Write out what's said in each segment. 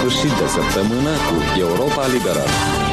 sfârșit de săptămână cu Europa Liberă.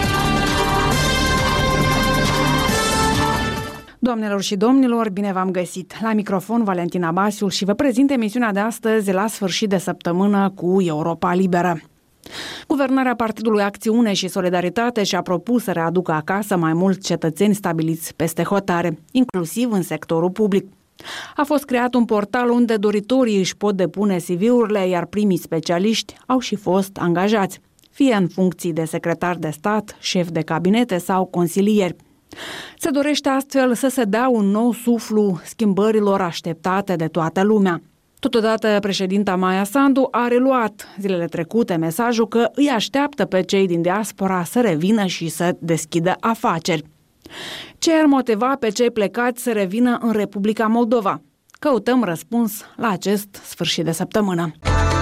Doamnelor și domnilor, bine v-am găsit! La microfon Valentina Basiul și vă prezint emisiunea de astăzi la sfârșit de săptămână cu Europa Liberă. Guvernarea Partidului Acțiune și Solidaritate și-a propus să readucă acasă mai mulți cetățeni stabiliți peste hotare, inclusiv în sectorul public. A fost creat un portal unde doritorii își pot depune CV-urile, iar primii specialiști au și fost angajați, fie în funcții de secretar de stat, șef de cabinete sau consilieri. Se dorește astfel să se dea un nou suflu schimbărilor așteptate de toată lumea. Totodată, președinta Maia Sandu a reluat zilele trecute mesajul că îi așteaptă pe cei din diaspora să revină și să deschidă afaceri. Ce ar motiva pe cei plecați să revină în Republica Moldova? Căutăm răspuns la acest sfârșit de săptămână.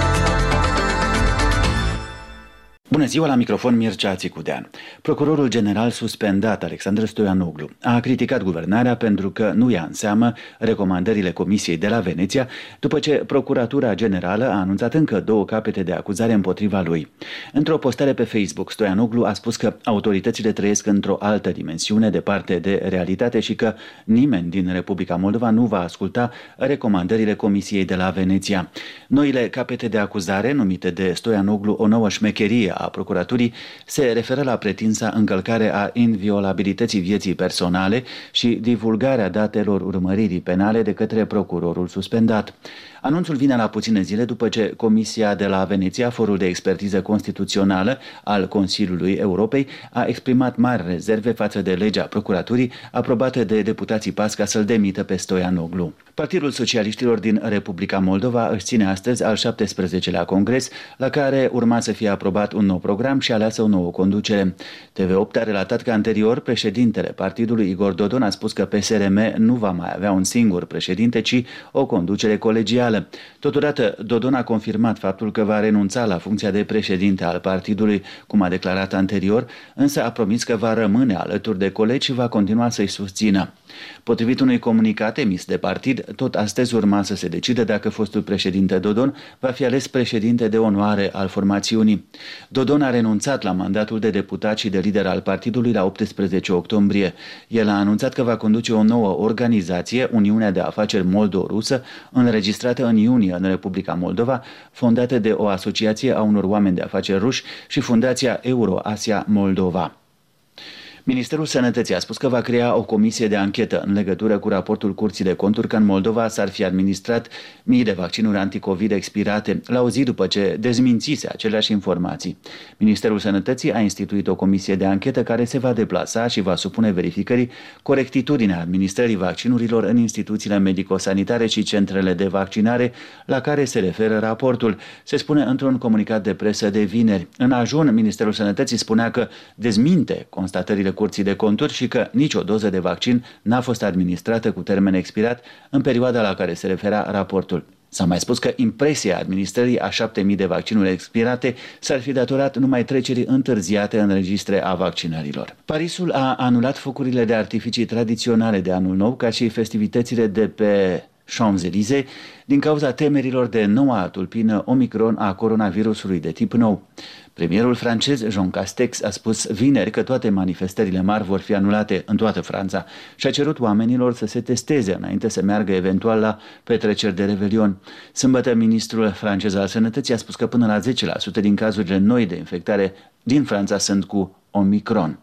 Bună ziua, la microfon Mircea Țicudean. Procurorul general suspendat, Alexandru Stoianoglu, a criticat guvernarea pentru că nu ia în seamă recomandările Comisiei de la Veneția, după ce Procuratura Generală a anunțat încă 2 capete de acuzare împotriva lui. Într-o postare pe Facebook, Stoianoglu a spus că autoritățile trăiesc într-o altă dimensiune departe de realitate și că nimeni din Republica Moldova nu va asculta recomandările Comisiei de la Veneția. Noile capete de acuzare, numite de Stoianoglu o nouă șmecherie a procuraturii, se referă la pretinsa încălcare a inviolabilității vieții personale și divulgarea datelor urmăririi penale de către procurorul suspendat. Anunțul vine la puține zile după ce Comisia de la Veneția, forul de expertiză constituțională al Consiliului Europei, a exprimat mari rezerve față de legea procuraturii aprobată de deputații PAS ca să-l demită pe Stoianoglu. Partidul Socialiștilor din Republica Moldova își ține astăzi al 17-lea congres, la care urma să fie aprobat un nou program și aleasă o nouă conducere. TV8 a relatat că anterior președintele partidului, Igor Dodon, a spus că PSRM nu va mai avea un singur președinte, ci o conducere colegială. Totodată, Dodon a confirmat faptul că va renunța la funcția de președinte al partidului, cum a declarat anterior, însă a promis că va rămâne alături de colegi și va continua să-i susțină. Potrivit unui comunicat emis de partid, tot astăzi urma să se decide dacă fostul președinte Dodon va fi ales președinte de onoare al formațiunii. Dodon a renunțat la mandatul de deputat și de lider al partidului la 18 octombrie. El a anunțat că va conduce o nouă organizație, Uniunea de Afaceri Moldo-Rusă, înregistrată în iunie în Republica Moldova, fondată de o asociație a unor oameni de afaceri ruși și Fundația Euro-Asia Moldova. Ministerul Sănătății a spus că va crea o comisie de anchetă în legătură cu raportul Curții de Conturi că în Moldova s-ar fi administrat mii de vaccinuri anticovid expirate, la o zi după ce dezmințise aceleași informații. Ministerul Sănătății a instituit o comisie de anchetă care se va deplasa și va supune verificării corectitudinea administrării vaccinurilor în instituțiile medico-sanitare și centrele de vaccinare la care se referă raportul, se spune într-un comunicat de presă de vineri. În ajun, Ministerul Sănătății spunea că dezminte constatările Curții de Conturi și că nicio doză de vaccin n-a fost administrată cu termen expirat în perioada la care se referea raportul. S-a mai spus că impresia administrării a 7.000 de vaccinuri expirate s-ar fi datorat numai trecerii întârziate în registre a vaccinărilor. Parisul a anulat focurile de artificii tradiționale de anul nou, ca și festivitățile de pe Champs-Élysées, din cauza temerilor de noua tulpină Omicron a coronavirusului de tip nou. Premierul francez Jean Castex a spus vineri că toate manifestările mari vor fi anulate în toată Franța și a cerut oamenilor să se testeze înainte să meargă eventual la petreceri de Revelion. Sâmbătă, ministrul francez al Sănătății a spus că până la 10% din cazurile noi de infectare din Franța sunt cu Omicron.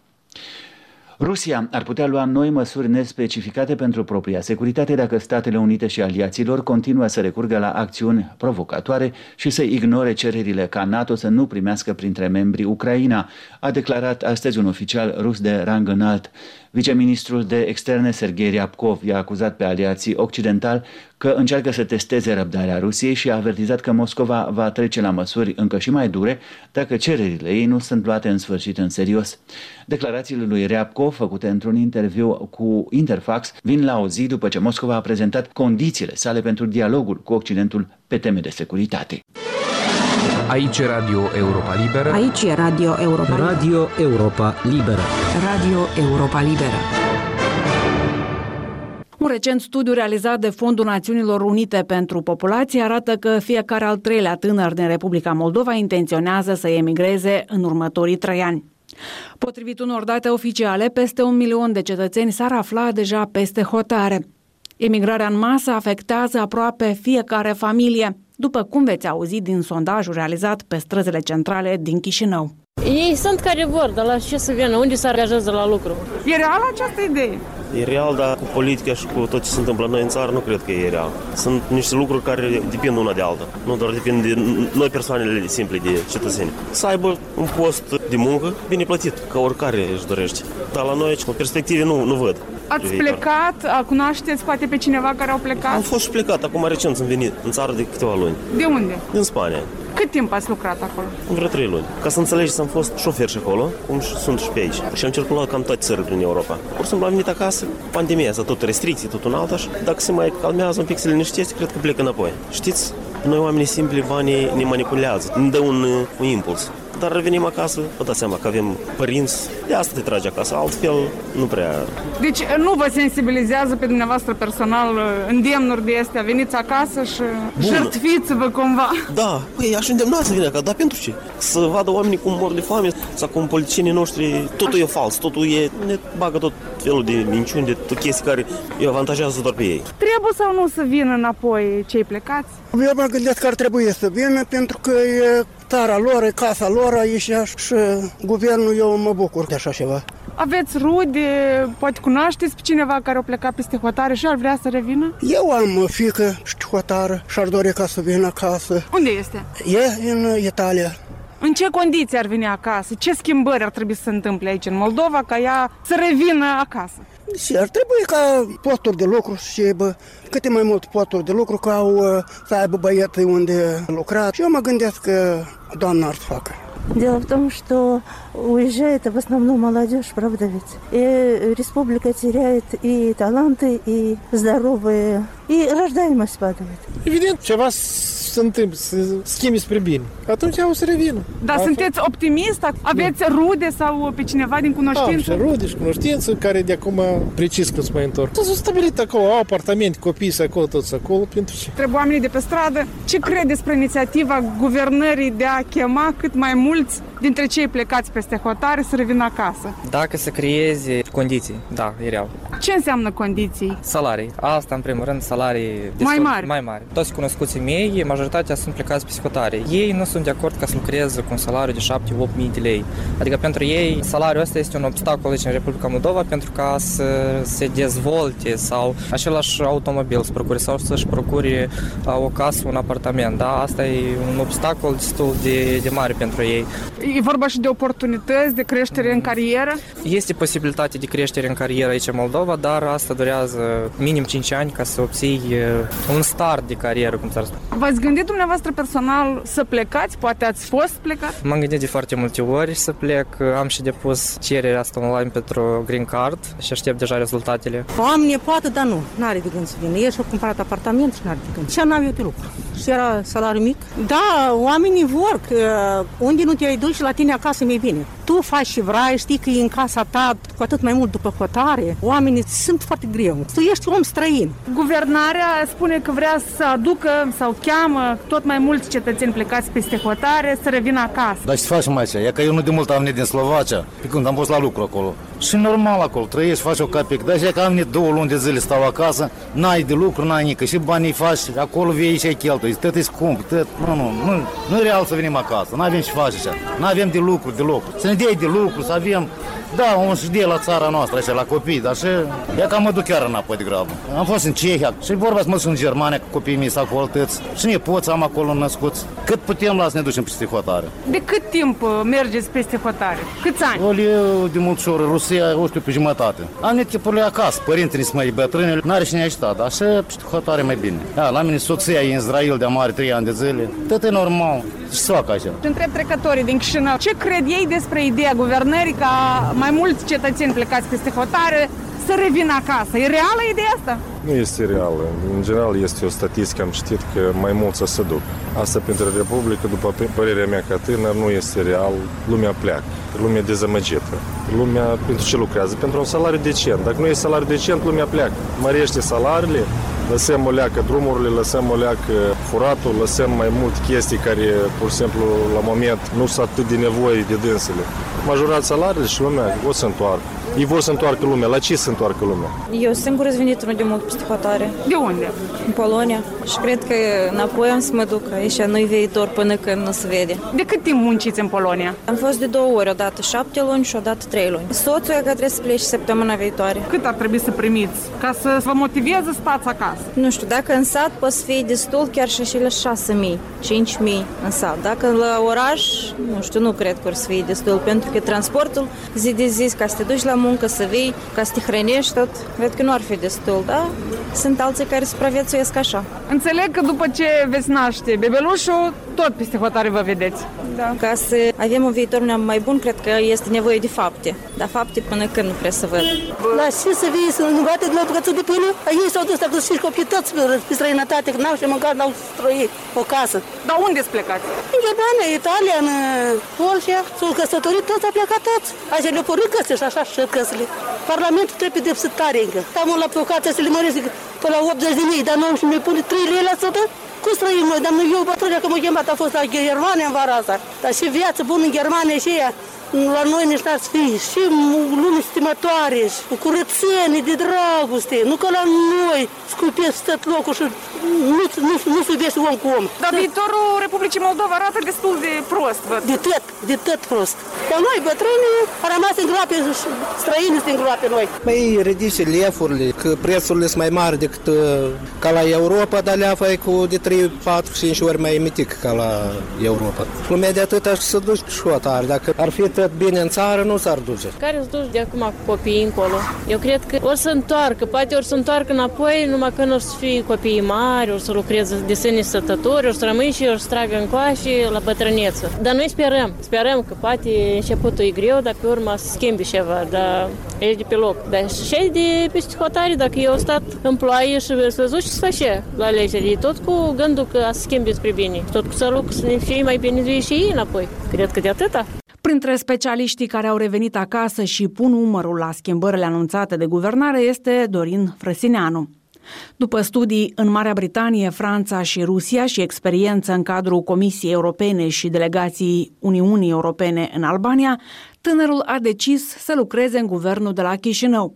Rusia ar putea lua noi măsuri nespecificate pentru propria securitate dacă Statele Unite și aliaților continuă să recurgă la acțiuni provocatoare și să ignore cererile ca NATO să nu primească printre membrii Ucraina, a declarat astăzi un oficial rus de rang înalt. Viceministrul de externe Sergei Ryabkov i-a acuzat pe aliații occidentali că încearcă să testeze răbdarea Rusiei și a avertizat că Moscova va trece la măsuri încă și mai dure dacă cererile ei nu sunt luate în sfârșit în serios. Declarațiile lui Ryabkov, făcute într-un interviu cu Interfax, vin la o zi după ce Moscova a prezentat condițiile sale pentru dialogul cu Occidentul pe teme de securitate. Aici e Radio Europa Liberă. Aici e Radio Europa Liberă. Radio Europa Liberă. Radio Europa Liberă. Un recent studiu realizat de Fondul Națiunilor Unite pentru Populație arată că fiecare al treilea tânăr din Republica Moldova intenționează să emigreze în următorii 3 ani. Potrivit unor date oficiale, peste 1 milion de cetățeni s-ar afla deja peste hotare. Emigrarea în masă afectează aproape fiecare familie, după cum veți auzi din sondajul realizat pe străzile centrale din Chișinău. Ei sunt care vor, dar la ce să vină? Unde se angajează la lucru? E reală această idee? E real, dar cu politica și cu tot ce se întâmplă noi în țară, nu cred că e real. Sunt niște lucruri care depind una de alta. Nu doar depind de noi, persoanele simple, de cetățeni. Să aibă un post de muncă bine plătit, ca oricare își dorește. Dar la noi, aici, cu perspective, nu văd. Ați plecat? Cunoașteți poate pe cineva care au plecat? Am fost și plecat, acum recent sunt venit în țară de câteva luni. De unde? Din Spania. Cât timp ați lucrat acolo? În vreo 3 luni. Ca să înțelegeți, am fost șofer și acolo, cum sunt și pe aici. Și am circulat cam toate țările din Europa. Pur și simplu am venit acasă, pandemia asta, tot restricții, tot un alta și dacă se mai calmează un pic, se liniștește, cred că plec înapoi. Știți, noi oamenii simpli, banii ne manipulează, ne dă un impuls. Dar revenim acasă, vă dați seama că avem părinți, de asta te tragi acasă, altfel nu prea... Deci nu vă sensibilizează pe dumneavoastră personal îndemnuri de astea, veniți acasă și jertfiți-vă cumva? Da, păi aș îndemna să vină acasă, dar pentru ce? Să vadă oamenii cum mor de foame sau cum politicienii noștri, totul e fals, totul e... ne bagă tot felul de minciuni, de chestii care îi avantajează doar pe ei. Trebuie sau nu să vină înapoi cei plecați? Eu mă gândesc că ar trebui să vină pentru că e țara lor, e casa lor aici și guvernul, eu mă bucur de așa ceva. Aveți rude, poate cunoașteți pe cineva care a plecat peste hotare și ar vrea să revină? Eu am fiică și hotară și ar dori ca să vină acasă. Unde este? E în Italia. În ce condiții ar veni acasă? Ce schimbări ar trebui să se întâmple aici în Moldova ca ea să revină acasă? Și ar trebui ca posturi de lucru să aibă câte mai mult posturi de lucru ca să aibă бăieții unde lucra. Și eu mă gândesc că doamna ar facă. Дело в том, что уезжает в основном молодежь, правда ведь? И республика теряет и таланты, и здоровые, и рождаемость падает. Evident, ceva se întâmplă, se schimbi spre bine. Atunci o să revină. Dar sunteți optimist? Aveți rude sau pe cineva din cunoștință? Am și rude și cunoștință care de acum precis când se mai întorc. S-au stabilit acolo, au apartamente, copii să acolo, toți acolo, pentru ce? Trebuie oamenii de pe stradă. Ce credeți despre inițiativa guvernării de a chema cât mai mulți dintre cei plecați peste hotare să revină acasă? Dacă se creeze condiții, da, e real. Ce înseamnă condiții? Salarii. Asta, în primul rând, salarii mai mari. Toți cunoscuții mei, majoritatea sunt plecați peste hotare. Ei nu sunt de acord ca să lucreze cu un salariu de 7-8 mii de lei. Adică pentru ei salariul ăsta este un obstacol aici în Republica Moldova pentru ca să se dezvolte sau același automobil să procure sau să-și procure o casă, un apartament. Da? Asta e un obstacol destul de mare pentru ei. E vorba și de oportunități de creștere în carieră? Este posibilitate de creștere în carieră aici în Moldova, dar asta durează minim 5 ani ca să obții un start de carieră, cum s-ar spune. V-ați gândit dumneavoastră personal să plecați? Poate ați fost plecat? M-am gândit de foarte multe ori să plec. Am și depus cererea asta online pentru Green Card și aștept deja rezultatele. Oamenii poate, dar nu. N-are de gând să vină. El și-a cumpărat apartament și n-are de gând. Și n-am eu de lucru. Și era salariu mic. Da, oamenii vor că unde nu te-ai duci la tine acasă mai bine. Tu faci și vrei, știi că e în casa ta, cu atât mai mult după hotare. Oamenii sunt foarte greu. Tu ești om străin. Guvernarea spune că vrea să aducă sau cheamă tot mai mulți cetățeni plecați peste hotare să revină acasă. Dar ce facem aici? E că eu nu de mult am venit din Slovacia, pe când am fost la lucru acolo. Și normal acolo, trăiești, faci o capic. Dar că am venit 2 luni de zile, stau acasă, n-ai de lucru, n-ai nică. Și banii faci, acolo vei și ai cheltui. Tot e scump, tot... Nu e real să venim acasă, n-avem ce face așa. N-avem de lucru deloc. Să ne dea de lucru, să avem... Da, un știe la țara noastră, așa, la copii, dar și... Ea că mă duc chiar înapoi de grabă. Am fost în Cehia și vorba să mă duc în Germania cu copiii mei, să acolo tăți. Și nepoți am acolo născuți. Cât putem la să ne ducem peste hotare. De cât timp mergeți peste hotare? Câți ani? Eu de multe ori, Rusia, o știu, pe jumătate. Am venit tipurile acasă, părintele sunt mai bătrâni, n-are cine ajuta, dar și peste hotare mai bine. Da, la mine soția e în Israel de mare 3 ani de zile. Tot e normal. Și să fac așa. Întreb trecătorii din Chișinău, ce cred ei despre ideea guvernării ca mai mulți cetățeni plecați peste hotare să revină acasă. E reală ideea asta? Nu este reală. În general este o statistică, am citit că mai mulți să se duc. Asta pentru Republică, după părerea mea ca tânăr, nu este real. Lumea pleacă, lumea dezamăgită. Lumea pentru ce lucrează? Pentru un salariu decent. Dacă nu e salariu decent, lumea pleacă. Mărește salariile, lăsăm o leacă drumurile, lăsăm o leacă furatul, lăsăm mai multe chestii care, pur și simplu, la moment nu sunt atât de nevoie de dânsele. Majorați salariile și lumea o să întoarcă. Ei vor să întoarcă lumea. La ce să întoarcă lumea? Eu singur ați venit de mult peste hotare. De unde? În Polonia. Și cred că înapoi am să mă duc. Aici nu-i viitor până când nu se vede. De cât timp munciți în Polonia? Am fost de 2 ori, odată 7 luni și odată 3 luni. Soțul e că trebuie să plece săptămâna viitoare. Cât ar trebui să primiți ca să vă motiveze să stați acasă? Nu știu, dacă în sat poți să fie destul chiar și la 6.000, 5.000 în sat. Dacă la oraș, nu știu, nu cred că or să fie destul, pentru că transportul zi de zi, ca să te duci la muncă, să vii, ca să te hrănești tot, cred că nu ar fi destul, da? Sunt alții care supraviețuiesc așa. Înțeleg că după ce veți naște bebelușul, tot peste hotare vă vedeți. Da. Ca să avem un viitor mai bun, cred că este nevoie de fapte. Dar fapte până când nu prea să văd. La ce să vii să nu bate de la bucățul de pâine? Ei s-au dus acolo și copii toți pe străinătate, că n-au și măcar n-au străit o casă. Dar unde-ți plecați? În Germania, Italia, în Polșa, s-au căsătorit toți, au plecat toți. Așa le-au pornit căsile și așa și căsile. Parlamentul trebuie pedepsit tare încă. Am la plocație să le măresc până la 80.000, dar noi și ne pune 3 lei la sută. Cum străim noi? Dar eu bătrâna că m-a chemat, a fost la Germania în vara asta. Dar și viață bună în Germania și ea. La noi nici n-ar fi și lume stimătoare, și cu curățenie, de dragoste, nu ca la noi scupesc tot locul și nu se iubește om cu om. Dar viitorul Republicii Moldova arată destul de prost, văd. De tot prost. Dar noi, bătrânii, am rămas în groape, străini sunt în groape noi. Mai ridice lefurile, că prețurile sunt mai mari decât ca la Europa, dar leafa e cu de 3, 4, 5 ori mai mitic ca la Europa. Lumea de atât aș să duci și o tare, dacă ar fi bine în țară, nu s-ar duce. Care îți duci de acum cu copiii încolo? Eu cred că o să întoarcă, poate ori să întoarcă înapoi, numai că nu o să fie copiii mari, ori să lucreze de sine stătători, ori să rămâi și ori să tragă încoace la bătrâneță. Dar noi sperăm că poate începutul e greu, dar pe urmă să schimbi ceva, dar ești de pe loc. Dar și de peste hotare, dacă eu stat în ploaie și văzut ce se face la alegeri, e tot cu gândul că să schimbi spre bine, tot cu să ne fie mai bine și ei înapoi. Cred că de atâta. Printre specialiștii care au revenit acasă și pun umărul la schimbările anunțate de guvernare este Dorin Frăsineanu. După studii în Marea Britanie, Franța și Rusia și experiență în cadrul Comisiei Europene și delegației Uniunii Europene în Albania, tânărul a decis să lucreze în guvernul de la Chișinău.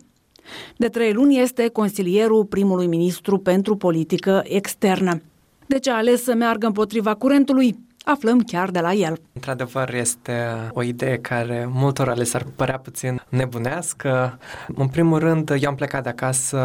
De 3 luni este consilierul primului ministru pentru politică externă. De ce a ales să meargă împotriva curentului? Aflăm chiar de la el. Într-adevăr, este o idee care multora le s-ar părea puțin nebunească. În primul rând, eu am plecat de acasă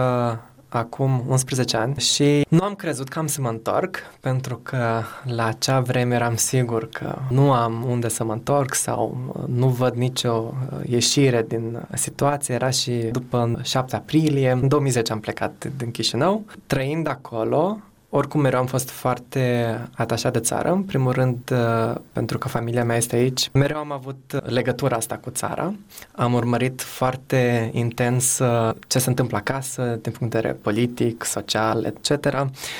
acum 11 ani și nu am crezut că am să mă întorc, pentru că la acea vreme eram sigur că nu am unde să mă întorc sau nu văd nicio ieșire din situație. Era și după 7 aprilie, în 2010 am plecat din Chișinău, trăind acolo. Oricum, mereu am fost foarte atașat de țară, în primul rând pentru că familia mea este aici. Mereu am avut legătura asta cu țara. Am urmărit foarte intens ce se întâmplă acasă, din punct de vedere politic, social, etc.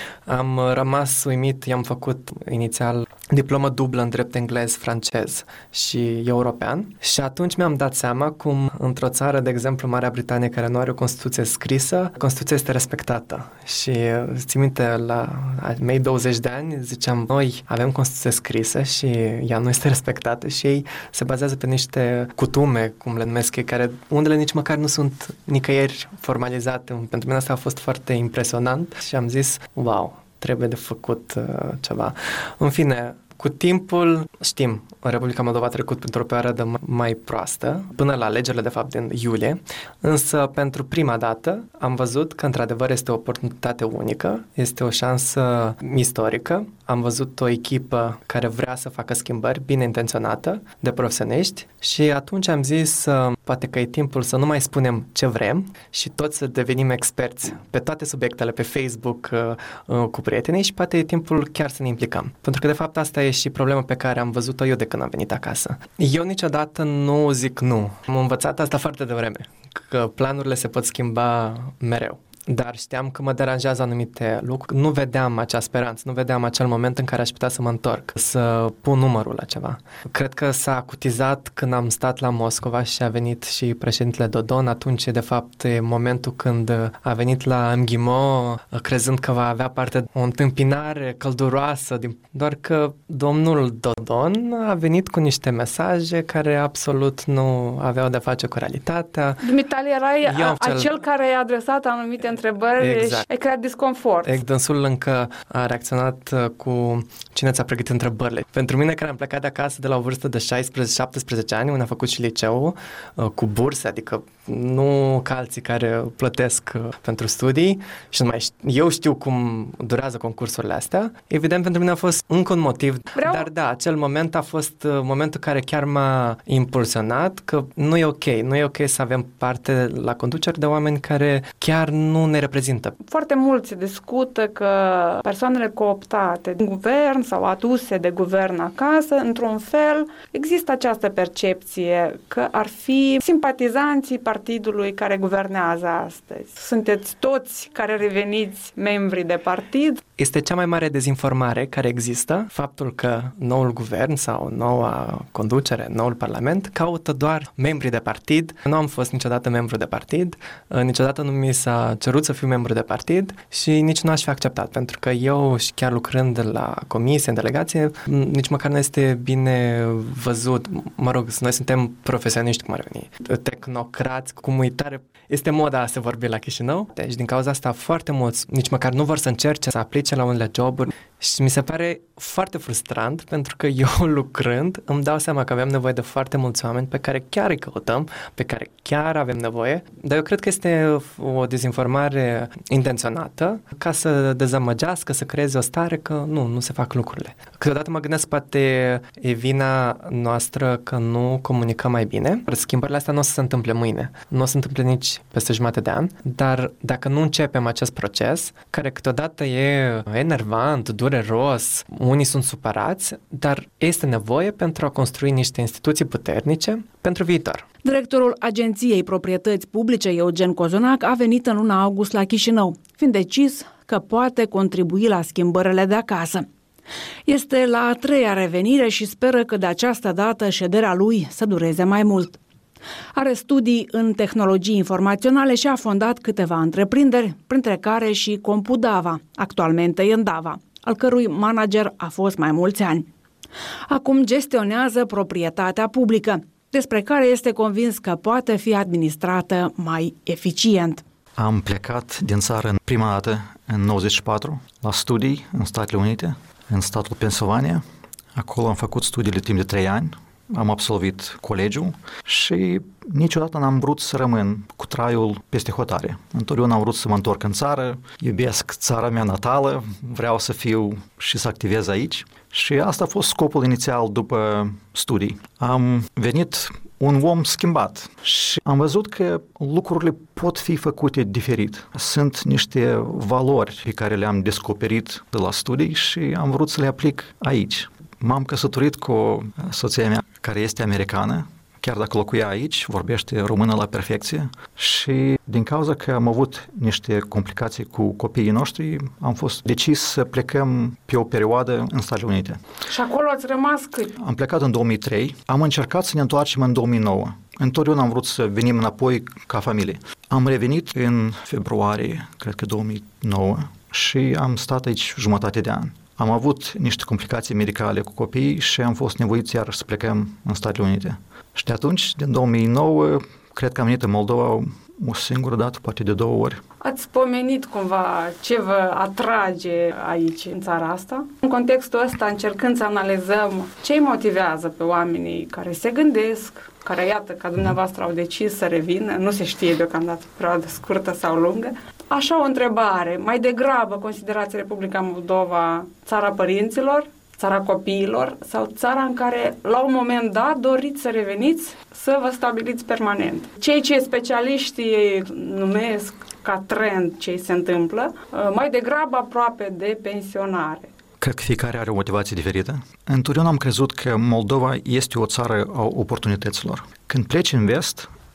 Am rămas uimit, i-am făcut inițial diplomă dublă în drept englez-francez și european și atunci mi-am dat seama cum într-o țară, de exemplu Marea Britanie, care nu are o Constituție scrisă, Constituția este respectată. Și țin minte, la mei 20 de ani ziceam, noi avem Constituție scrisă și ea nu este respectată și ei se bazează pe niște cutume, cum le numesc ei, care unele nici măcar nu sunt nicăieri formalizate. Pentru mine asta a fost foarte impresionant și am zis, wow, trebuie de făcut ceva. În fine, cu timpul, știm, Republica Moldova a trecut printr-o perioadă mai proastă, până la alegerile, de fapt, din iulie, însă pentru prima dată am văzut că, într-adevăr, este o oportunitate unică, este o șansă istorică. Am văzut o echipă care vrea să facă schimbări, bine intenționată, de profesioniști și atunci am zis, poate că e timpul să nu mai spunem ce vrem și toți să devenim experți pe toate subiectele, pe Facebook, cu prietenii și poate e timpul chiar să ne implicăm. Pentru că, de fapt, asta e și problema pe care am văzut-o eu de când am venit acasă. Eu niciodată nu zic nu. Am învățat asta foarte devreme. că planurile se pot schimba mereu. Dar știam că mă deranjează anumite lucruri. Nu vedeam acea speranță, nu vedeam acel moment în care aș putea să mă întorc, să pun numărul la ceva. Cred că s-a acutizat când am stat la Moscova și a venit și președintele Dodon. Atunci, de fapt, e momentul când a venit la MGIMO, crezând că va avea parte de o întâmpinare călduroasă, doar că domnul Dodon a venit cu niște mesaje care absolut nu aveau de face cu realitatea. Dumitale, erai acel care i-a adresat anumite întrebări, exact. Și ai creat disconfort. Dânsul încă a reacționat cu cine ți-a pregătit întrebările. Pentru mine, care am plecat de acasă de la o vârstă de 16-17 ani, unde am făcut și liceul, cu burse, adică nu ca alții care plătesc pentru studii și numai eu știu cum durează concursurile astea. Evident, pentru mine a fost încă un motiv, dar da, acel moment a fost momentul care chiar m-a impulsionat că nu e ok să avem parte la conducere de oameni care chiar nu ne reprezintă. Foarte mult se discută că persoanele cooptate din guvern sau aduse de guvern acasă, într-un fel, există această percepție că ar fi simpatizanții partidului care guvernează astăzi. Sunteți toți care reveniți membri de partid? Este cea mai mare dezinformare care există, faptul că noul guvern sau noua conducere, noul parlament, caută doar membri de partid. Nu am fost niciodată membru de partid, niciodată nu mi s-a cerut să fiu membru de partid și nici nu aș fi acceptat, pentru că eu, și chiar lucrând la comisie, în delegație, nici măcar nu este bine văzut. Mă rog, noi suntem profesioniști, cum ar veni, tehnocrați, cum uitare. Este moda a se vorbi la Chișinău. Deci, din cauza asta, foarte mulți nici măcar nu vor să încerce să aplice la unele joburi și mi se pare foarte frustrant, pentru că eu, lucrând, îmi dau seama că avem nevoie de foarte mulți oameni pe care chiar îi căutăm, pe care chiar avem nevoie, dar eu cred că este o dezinformare intenționată ca să dezamăgească, să creeze o stare că nu se fac lucrurile. Câteodată mă gândesc, poate e vina noastră că nu comunicăm mai bine. Schimbările astea nu o să se întâmple mâine, nu o să se întâmple nici peste jumătate de an, dar dacă nu începem acest proces, care câteodată e enervant, dureros, unii sunt supărați, dar este nevoie pentru a construi niște instituții puternice pentru viitor. Directorul Agenției Proprietăți Publice, Eugen Cozonac, a venit în luna august la Chișinău, fiind decis că poate contribui la schimbările de acasă. Este la a treia revenire și speră că de această dată șederea lui să dureze mai mult. Are studii în tehnologii informaționale și a fondat câteva întreprinderi, printre care și CompuDava, actualmente în Dava, al cărui manager a fost mai mulți ani. Acum gestionează proprietatea publică, despre care este convins că poate fi administrată mai eficient. Am plecat din țară prima dată în 94 la studii în Statele Unite, în statul Pennsylvania. Acolo am făcut studiile timp de 3 ani. Am absolvit colegiul și niciodată n-am vrut să rămân cu traiul peste hotare. Întotdeauna am vrut să mă întorc în țară, iubesc țara mea natală, vreau să fiu și să activez aici și asta a fost scopul inițial după studii. Am venit un om schimbat și am văzut că lucrurile pot fi făcute diferit. Sunt niște valori pe care le-am descoperit de la studii și am vrut să le aplic aici. M-am căsătorit cu soția mea, care este americană, chiar dacă locuia aici, vorbește română la perfecție și din cauza că am avut niște complicații cu copiii noștri, am fost decis să plecăm pe o perioadă în Statele Unite. Și acolo ați rămas cât? Am plecat în 2003, am încercat să ne întoarcem în 2009. Întotdeauna am vrut să venim înapoi ca familie. Am revenit în februarie, cred că 2009, și am stat aici jumătate de an. Am avut niște complicații medicale cu copiii și am fost nevoiți iar să plecăm în Statele Unite. Și de atunci, din 2009, cred că am venit în Moldova o singură dată, poate de 2 ori. Ați pomenit cumva ce vă atrage aici, în țara asta? În contextul ăsta, încercând să analizăm ce îi motivează pe oamenii care se gândesc, care, iată, ca dumneavoastră au decis să revină, nu se știe deocamdată perioadă scurtă sau lungă. Așa o întrebare, mai degrabă considerați Republica Moldova țara părinților, țara copiilor sau țara în care la un moment dat doriți să reveniți, să vă stabiliți permanent? Cei ce specialiștii numesc ca trend ce se întâmplă, mai degrabă aproape de pensionare. Cred că fiecare are o motivație diferită. Întotdeauna am crezut că Moldova este o țară a oportunităților. Când pleci în vest,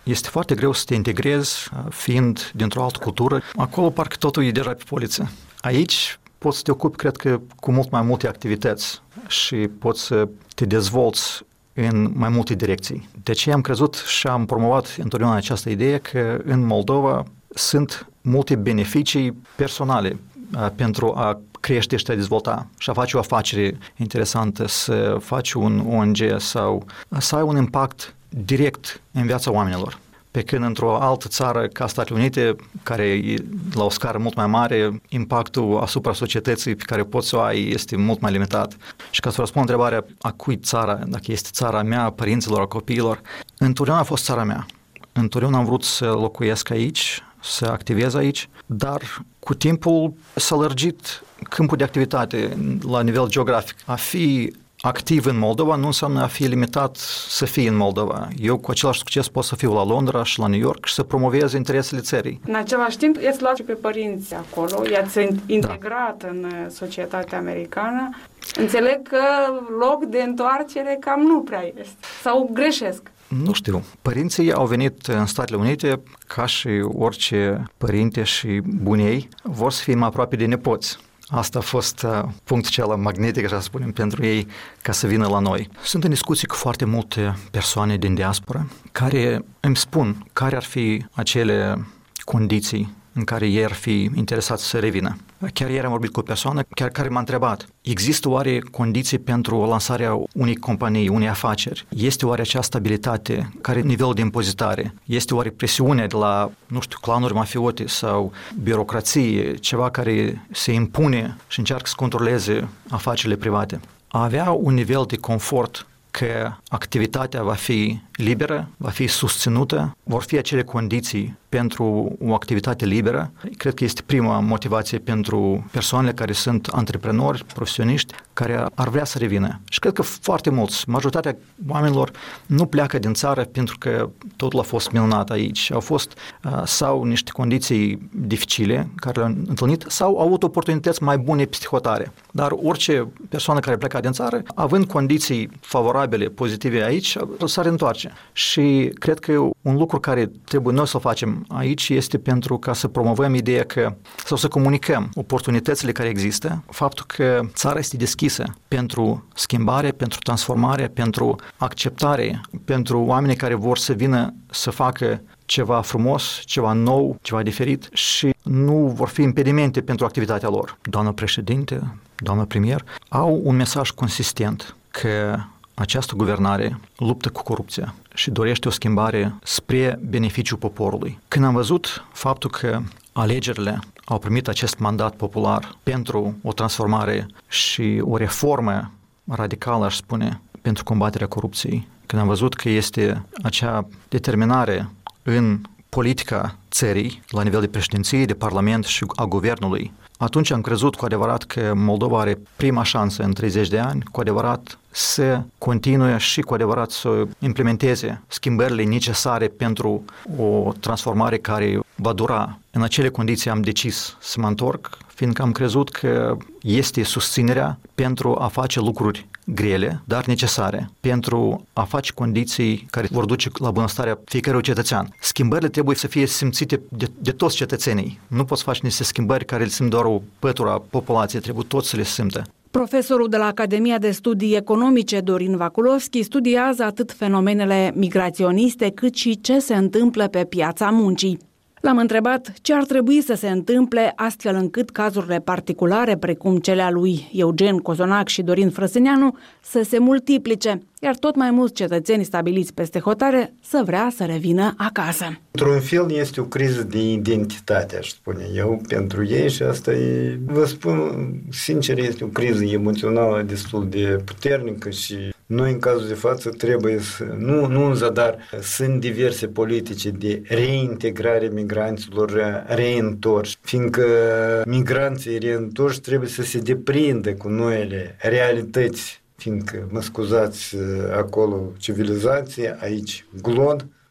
este foarte greu să te integrezi, fiind dintr-o altă cultură. Acolo parcă totul e deja pe poliță. Aici poți să te ocupi, cred că, cu mult mai multe activități și poți să te dezvolți în mai multe direcții. De aceea am crezut și am promovat întotdeauna această idee că în Moldova sunt multe beneficii personale pentru a crește și a dezvolta și a face o afacere interesantă, să faci un ONG sau să ai un impact direct în viața oamenilor. Pe când într-o altă țară ca Statele Unite, care e la o scară mult mai mare, impactul asupra societății pe care poți să o ai este mult mai limitat. Și ca să răspund întrebarea a cui țara, dacă este țara mea, a părinților, a copiilor, întotdeauna a fost țara mea. Întotdeauna am vrut să locuiesc aici, să activez aici, dar cu timpul s-a lărgit câmpul de activitate la nivel geografic. A fi activ în Moldova nu înseamnă a fi limitat să fii în Moldova. Eu cu același succes pot să fiu la Londra și la New York și să promovez interesele țării. În același timp, i-ați luat și pe părinți acolo, i-ați integrat în societatea americană. Înțeleg că loc de întoarcere cam nu prea este. Sau greșesc? Nu știu. Părinții au venit în Statele Unite ca și orice părinte și bunei, vor să fie mai aproape de nepoți. Asta a fost punctul cel magnetic, așa să spunem, pentru ei ca să vină la noi. Sunt în discuții cu foarte multe persoane din diaspora care îmi spun care ar fi acele condiții în care ei ar fi interesați să revină. Chiar ieri am vorbit cu o persoană care m-a întrebat, există oare condiții pentru lansarea unei companii, unei afaceri? Este oare acea stabilitate? Care nivelul de impozitare? Este oare presiune de la, nu știu, clanuri mafiote sau birocrație, ceva care se impune și încearcă să controleze afacerile private? A avea un nivel de confort că activitatea va fi liberă, va fi susținută, vor fi acele condiții pentru o activitate liberă. Cred că este prima motivație pentru persoanele care sunt antreprenori, profesioniști, care ar vrea să revină. Și cred că foarte mulți, majoritatea oamenilor nu pleacă din țară pentru că totul a fost minunat aici. Au fost sau niște condiții dificile care le-au întâlnit sau au avut oportunități mai bune peste hotare. Dar orice persoană care pleacă din țară, având condiții favorabile, pozitive aici, s-ar întoarce. Și cred că un lucru care trebuie noi să facem aici este pentru ca să promovăm ideea că, sau să comunicăm oportunitățile care există, faptul că țara este deschisă pentru schimbare, pentru transformare, pentru acceptare, pentru oamenii care vor să vină să facă ceva frumos, ceva nou, ceva diferit și nu vor fi impedimente pentru activitatea lor. Doamnă președinte, doamnă premier, au un mesaj consistent că această guvernare luptă cu corupția și dorește o schimbare spre beneficiul poporului. Când am văzut faptul că alegerile au primit acest mandat popular pentru o transformare și o reformă radicală, aș spune, pentru combaterea corupției, când am văzut că este acea determinare în politica țării, la nivel de președinție, de parlament și a guvernului, atunci am crezut cu adevărat că Moldova are prima șansă în 30 de ani, cu adevărat să continue și cu adevărat să implementeze schimbările necesare pentru o transformare care va dura. În acele condiții am decis să mă întorc, fiindcă am crezut că este susținerea pentru a face lucruri grele, dar necesare, pentru a face condiții care vor duce la bunăstarea fiecărui cetățean. Schimbările trebuie să fie simțite de toți cetățenii. Nu poți face niște schimbări care le simt doar o pătură a populației, trebuie toți să le simtă. Profesorul de la Academia de Studii Economice, Dorin Vaculovski, studiază atât fenomenele migraționiste, cât și ce se întâmplă pe piața muncii. L-am întrebat ce ar trebui să se întâmple astfel încât cazurile particulare, precum cele a lui Eugen Cozonac și Dorin Frăsâneanu, să se multiplice, iar tot mai mulți cetățeni stabiliți peste hotare să vrea să revină acasă. Într-un fel este o criză de identitate, aș spune eu, pentru ei și asta e, vă spun sincer, este o criză emoțională destul de puternică și noi în cazul de față trebuie să, nu în zadar, sunt diverse politici de reintegrare migranților reîntorși, fiindcă migranții reîntorși trebuie să se deprindă cu noile realități, fiindcă, mă scuzați, acolo civilizație, aici glod.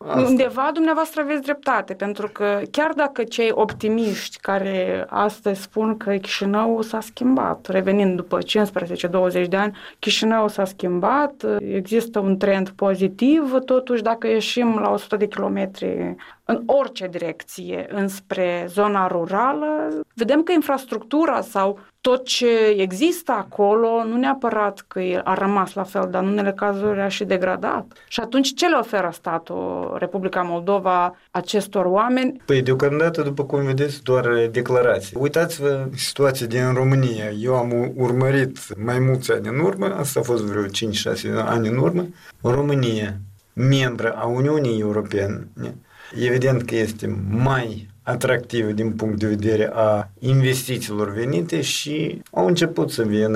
Undeva dumneavoastră aveți dreptate, pentru că chiar dacă cei optimiști care astăzi spun că Chișinău s-a schimbat, revenind după 15-20 de ani, Chișinău s-a schimbat, există un trend pozitiv, totuși dacă ieșim la 100 de kilometri în orice direcție înspre zona rurală, vedem că infrastructura sau tot ce există acolo, nu neapărat că a rămas la fel, dar în unele cazuri a și degradat. Și atunci ce le oferă statul, Republica Moldova, acestor oameni? Păi deocamdată, după cum vedeți, doar declarații. Uitați-vă situația din România. Eu am urmărit mai mulți ani în urmă, asta a fost vreo 5-6 ani în urmă, România, membră a Uniunii Europene, evident că este mai atractivă din punct de vedere a investițiilor venite și au început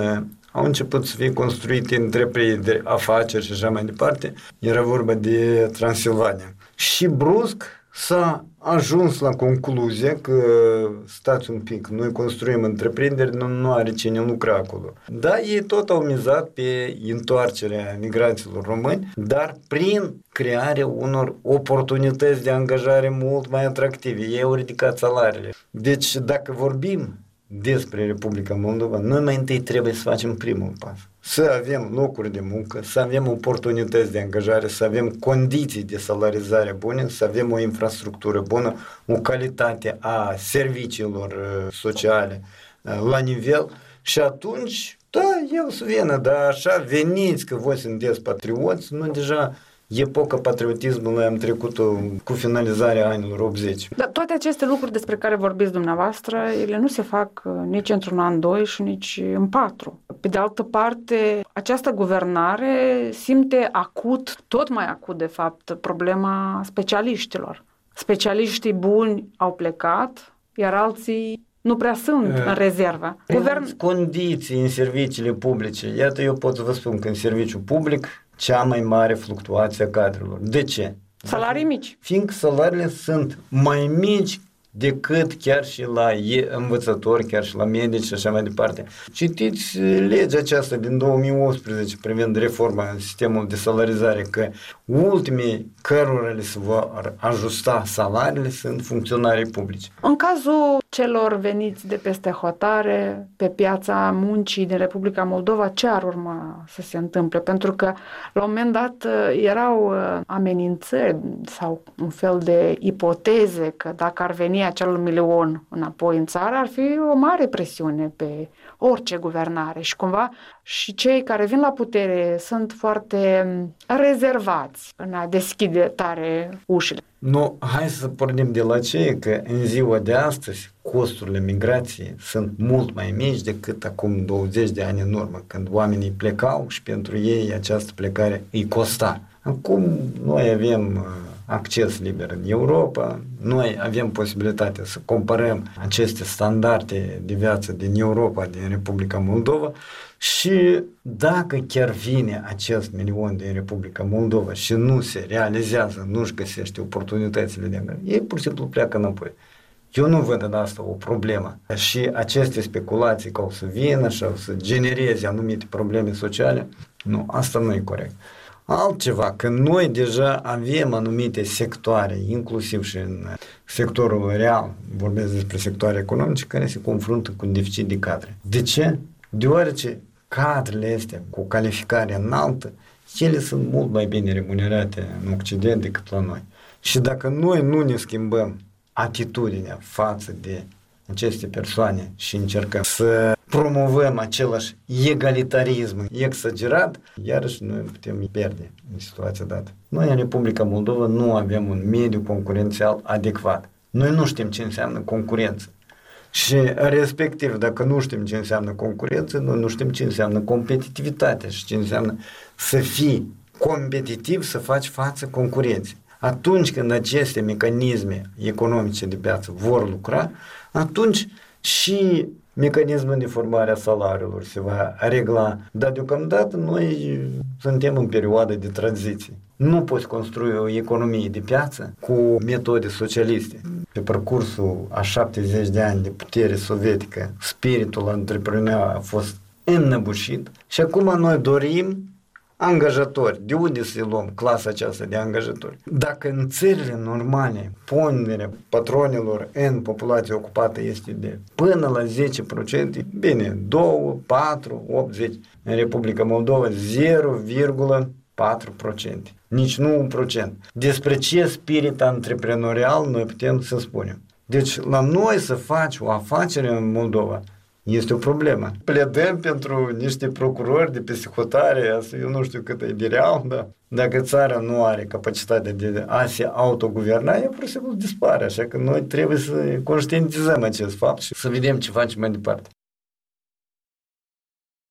să fie construite întreprinderi, afaceri și așa mai departe. Era vorba de Transilvania. Și brusc s-a ajuns la concluzia că stați un pic, noi construim întreprinderi, nu are cine lucra acolo. Da, ei tot au mizat pe întoarcerea migranților români, dar prin crearea unor oportunități de angajare mult mai atractive. Ei au ridicat salariile. Deci, dacă vorbim despre Republica Moldova, noi mai întâi trebuie să facem primul pas. Să avem locuri de muncă, să avem oportunități de angajare, să avem condiții de salarizare bune, să avem o infrastructură bună, o calitate a serviciilor sociale la nivel și atunci, da, eu să vină, dar așa veniți că voi sunteți patrioți, nu deja epoca patriotismului am trecut-o cu finalizarea anilor 80. Dar toate aceste lucruri despre care vorbiți dumneavoastră, ele nu se fac nici într-un an, 2 și nici în 4. Pe de altă parte, această guvernare simte acut, tot mai acut de fapt, problema specialiștilor. Specialiștii buni au plecat, iar alții nu prea sunt în rezervă. Condiții în serviciile publice. Iată, eu pot să vă spun că în serviciu public cea mai mare fluctuație a cadrelor. De ce? Salarii mici. Fiindcă salariile sunt mai mici decât chiar și la învățători, chiar și la medici și așa mai departe. Citiți legea aceasta din 2018 privind reforma în sistemul de salarizare, că ultimii cărora le se vor ajusta salariile sunt funcționarii publici. În cazul celor veniți de peste hotare pe piața muncii din Republica Moldova, ce ar urma să se întâmple? Pentru că la un moment dat erau amenințări sau un fel de ipoteze că dacă ar veni acel 1 milion înapoi în țară, ar fi o mare presiune pe orice guvernare și cumva și cei care vin la putere sunt foarte rezervați în a deschide tare ușile. Nu, hai să pornim de la ce, că în ziua de astăzi costurile migrației sunt mult mai mici decât acum 20 de ani în urmă, când oamenii plecau și pentru ei această plecare îi costa. Acum noi avem acces liber în Europa, noi avem posibilitatea să comparăm aceste standarde de viață din Europa, din Republica Moldova și dacă chiar vine acest 1 milion din Republica Moldova și nu se realizează, nu-și găsește oportunitățile de angajare, ei pur și simplu pleacă înapoi. Eu nu văd în asta o problemă și aceste speculații că o să vină și o să genereze anumite probleme sociale, nu, asta nu e corect. Altceva, că noi deja avem anumite sectoare, inclusiv și în sectorul real, vorbesc despre sectoare economice, care se confruntă cu un deficit de cadre. De ce? Deoarece cadrele astea cu calificare înaltă, ele sunt mult mai bine remunerate în Occident decât la noi. Și dacă noi nu ne schimbăm atitudinea față de aceste persoane și încercăm să promovăm același egalitarism exagerat, iarăși noi putem pierde în situația dată. Noi în Republica Moldova nu avem un mediu concurențial adecvat. Noi nu știm ce înseamnă concurență. Și respectiv, dacă nu știm ce înseamnă concurență, noi nu știm ce înseamnă competitivitate și ce înseamnă să fii competitiv, să faci față concurenței. Atunci când aceste mecanisme economice de piață vor lucra, atunci și mecanismul de formare a salariilor se va regla. Dar deocamdată noi suntem în perioadă de tranziție. Nu poți construi o economie de piață cu metode socialiste. Pe parcursul a 70 de ani de putere sovietică, spiritul antreprenorial a fost înnăbușit și acum noi dorim angajatori. De unde să luăm clasa aceasta de angajatori? Dacă în țările normale ponderea patronilor în populația ocupată este de până la 10%, bine, 2, 4, 80, în Republica Moldova 0,4%. Nici nu 1%. Despre ce spirit antreprenorial noi putem să spunem? Deci la noi să faci o afacere în Moldova este o problemă. Pledăm pentru niște procurori de peste hotare, asta eu nu știu cât e de real, dar dacă țara nu are capacitatea de a se autoguverna, ea pur și simplu dispare. Așa că noi trebuie să conștientizăm acest fapt și să vedem ce facem mai departe.